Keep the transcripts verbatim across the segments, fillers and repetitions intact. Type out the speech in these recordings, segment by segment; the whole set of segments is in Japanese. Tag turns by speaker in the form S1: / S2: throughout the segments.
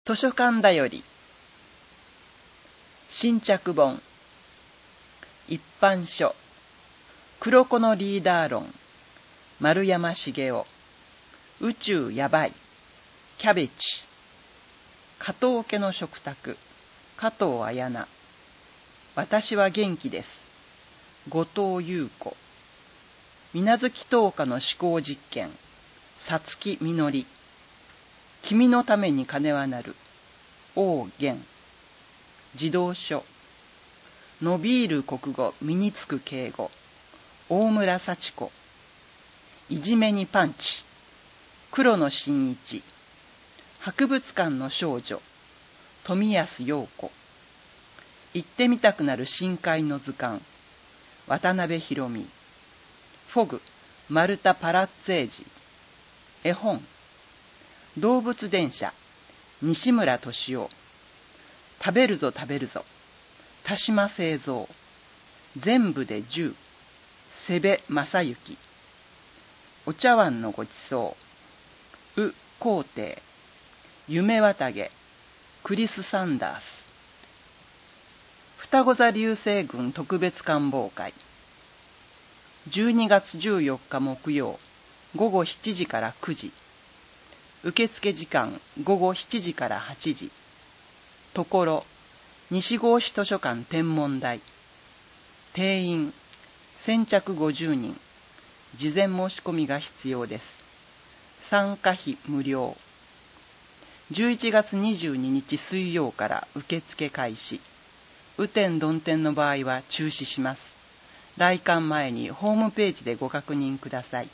S1: 図書館だより新着本一般書黒子のリーダー論丸山茂雄宇宙やばいキャベチ加藤家の食卓加藤綾菜私は元気です後藤優子水無月十日の思考実験さつきみのり君のために金はなる王元児童書伸びる国語身につく敬語大村幸子いじめにパンチ黒野真一博物館の少女富安陽子行ってみたくなる深海の図鑑渡辺博美フォグマルタ・パラッツェージ絵本動物電車西村敏夫食べるぞ食べるぞ田島清三全部でじゅう瀬部正幸お茶碗のごちそうう皇帝夢綿毛クリス・サンダース双子座流星群特別観望会じゅうにがつじゅうよっか木曜ごごしちじからくじ受付時間ごごしちじからはちじところ西郷市図書館天文台定員先着ごじゅうにん事前申し込みが必要です参加費無料じゅういちがつにじゅうににち水曜から受付開始雨天曇天の場合は中止します来館前にホームページでご確認ください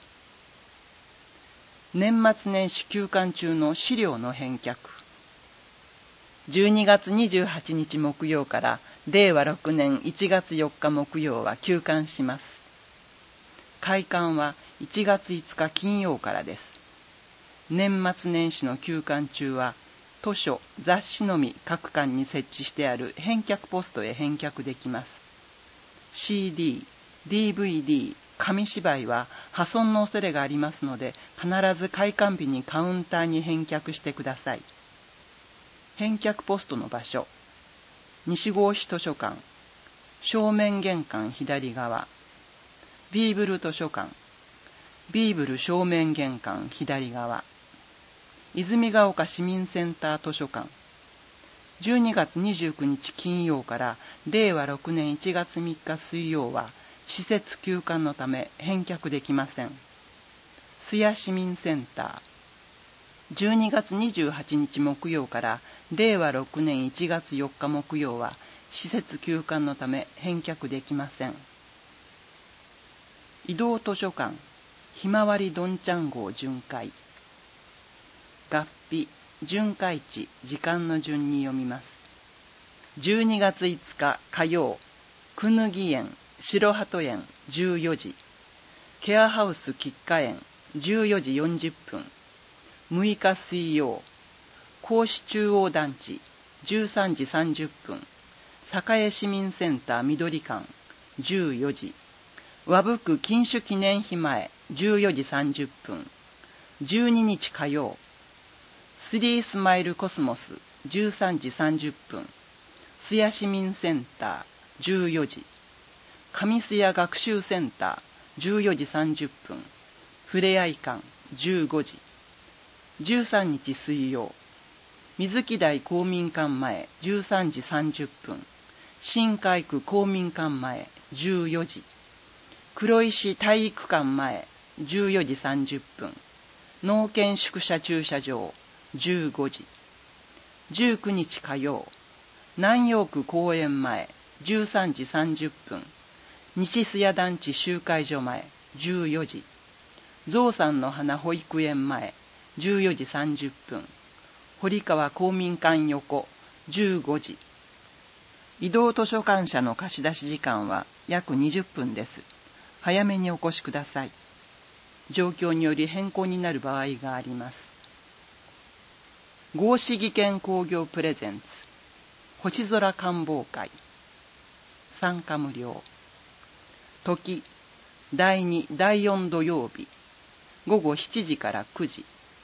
S1: 年末年始休館中の資料の返却じゅうにがつにじゅうはちにち木曜かられいわろくねんいちがつよっか木曜は休館します開館はいちがついつか金曜からです年末年始の休館中は図書雑誌のみ各館に設置してある返却ポストへ返却できます シーディー、ディーブイディー紙芝居は破損の恐れがありますので必ず開館日にカウンターに返却してください返却ポストの場所西郷市図書館正面玄関左側ビーブル図書館ビーブル正面玄関左側泉ヶ丘市民センター図書館じゅうにがつにじゅうくにち金曜かられいわろくねんいちがつみっか水曜は施設休館のため返却できません須谷市民センターじゅうにがつにじゅうはちにち木曜かられいわろくねんいちがつよっか木曜は施設休館のため返却できません移動図書館ひまわりどんちゃん号巡回合皮巡回地時間の順に読みますじゅうにがついつか火曜くぬぎ園白鳩園じゅうよじケアハウス菊花園じゅうよじよんじゅっぷんむいか水曜甲子中央団地じゅうさんじさんじゅっぷん栄市民センター緑館じゅうよじ和布区禁酒記念碑前じゅうよじさんじゅっぷんじゅうににち火曜スリースマイルコスモスじゅうさんじさんじゅっぷん須谷市民センターじゅうよじ上須谷学習センターじゅうよじさんじゅっぷんふれあい館じゅうごじじゅうさんにち水曜水木台公民館前じゅうさんじさんじゅっぷん新海区公民館前じゅうよじ黒石体育館前じゅうよじさんじゅっぷん農研宿舎駐車場じゅうごじじゅうくにち火曜南陽区公園前じゅうさんじさんじゅっぷん西須谷団地集会所前じゅうよじゾウさんの花保育園前じゅうよじさんじゅっぷん堀川公民館横じゅうごじ移動図書館舎の貸し出し時間は約にじゅっぷんです早めにお越しください状況により変更になる場合があります合志技研工業プレゼンツ星空観望会参加無料時だいにだいよん土曜日ごごしちじからくじ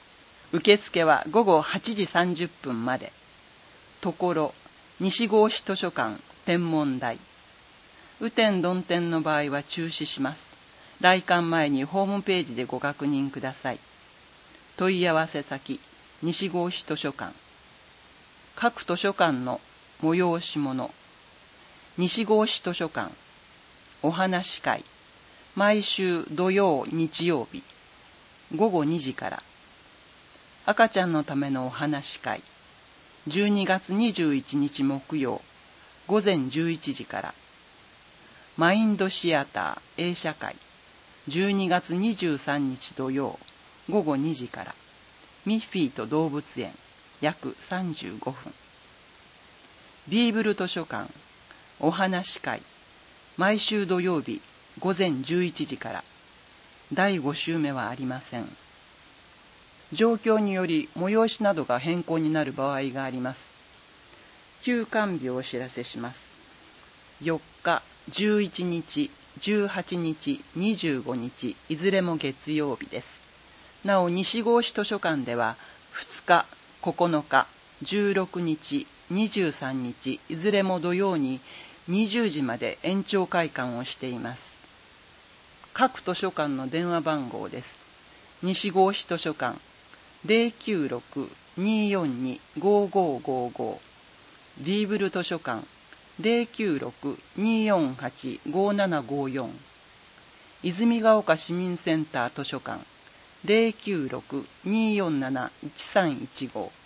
S1: 受付はごごはちじさんじゅっぷんまで。ところ、西郷市図書館天文台。雨天曇天の場合は中止します。来館前にホームページでご確認ください。問い合わせ先、西郷市図書館。各図書館の催し物。西郷市図書館。お話し会。毎週土曜、日曜日。ごごにじから。赤ちゃんのためのお話し会。じゅうにがつにじゅういちにち木曜、ごぜんじゅういちじから。マインドシアター映写会。じゅうにがつにじゅうさんにち土曜、ごごにじから。ミッフィーと動物園、約さんじゅうごふん。ビーブル図書館、お話し会。毎週土曜日、ごぜんじゅういちじから。だいご週目はありません。状況により催しなどが変更になる場合があります。休館日をお知らせします。よっか、じゅういちにち、じゅうはちにち、にじゅうごにち、いずれも月曜日です。なお、西郷市図書館ではふつか、ここのか、じゅうろくにち、にじゅうさんにち、いずれも土曜ににじゅうじまで延長開館をしています。各図書館の電話番号です。西郷市図書館 ゼロきゅうろく にーよんに ごーごーごーごー、 ビーブル図書館 ゼロきゅうろく にーよんはち ごーななごーよん、 泉ヶ丘市民センター図書館 ゼロきゅうろく にーよんなな いちさんいちごー